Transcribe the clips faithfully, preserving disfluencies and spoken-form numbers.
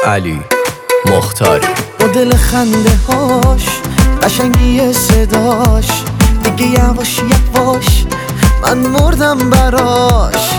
علی مختاری. مدل خنده هاش، قشنگی صداش، دیگه یواش یواش من مردم براش.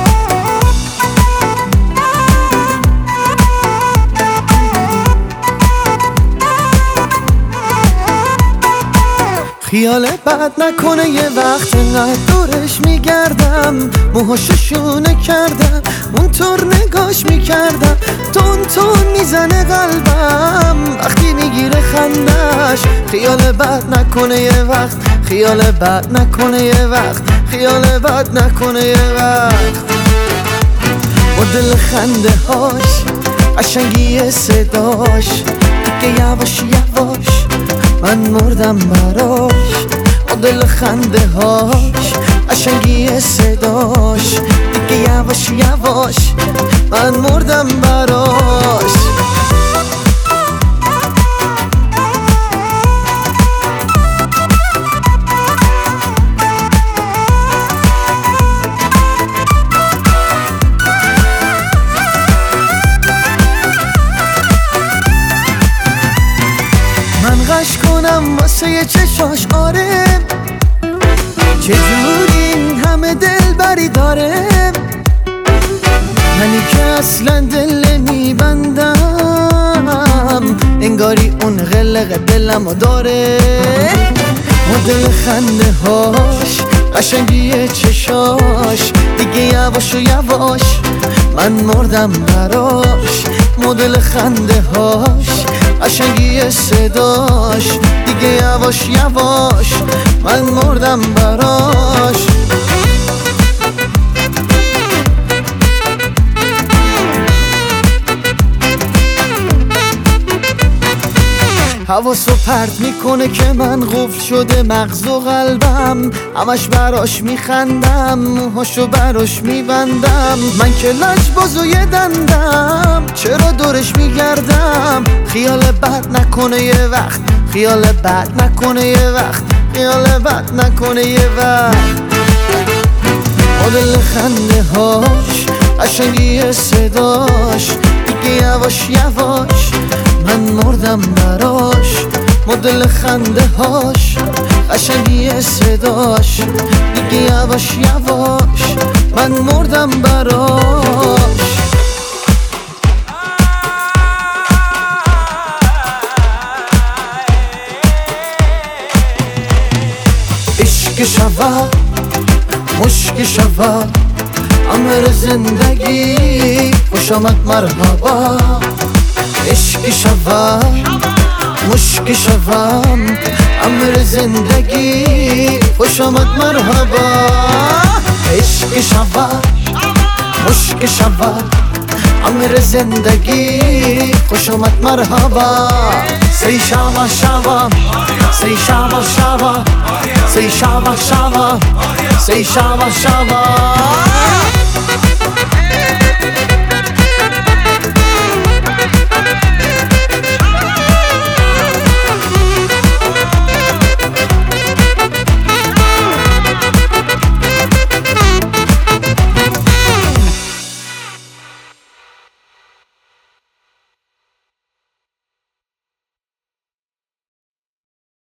خیال بد نکنه یه وقت انقدر دورش میگردم، موهاشو شونه کردم اونطور نگاش میکردم، تون تون میزنه قلبم وقتی میگیره خندش. خیال بد نکنه یه وقت، خیال بد نکنه یه وقت، خیال بد نکنه یه وقت. مدل خنده هاش، قشنگی صداش، دیگه یواش یواش من مردم براش. مدل خنده هاش، قشنگی صداش، دیگه یواش یواش من مردم براش. من غش کنم واسه یه چشاش، آره چجوری این همه دل بری داره، منی که اصلا دل نمیبندم انگاری اون قلق دلمو داره. مدل خنده هاش، قشنگی چشاش، دیگه یواش و یواش من مردم براش. مدل خنده هاش، قشنگی صداش، دیگه یواش یواش من مردم براش. حواسو پرت میکنه که من قفل شده مغز و قلبم، همش براش میخندم موهاشو براش میبندم. من که لجباز و یه دندم چرا دورش میگردم. خیال بد نکنه یه وقت، خیال بد نکنه یه وقت، خیال بد نکنه یه وقت. مدل خنده هاش، قشنگی صداش، دیگه یواش یواش من مردم براش. مدل خنده هاش، قشنگی صداش، دیگه یواش یواش من مردم براش. عشق شود مشک شود امر زندگی، خوش آمد مرحبا. عشق شود مشک شود امر زندگی، خوش آمد مرحبا. عشق شود مشک شود امر زندگی، خوش آمد مرحبا. سی شوا شوا سی شوا شوا سی شوا شوا سی شوا شوا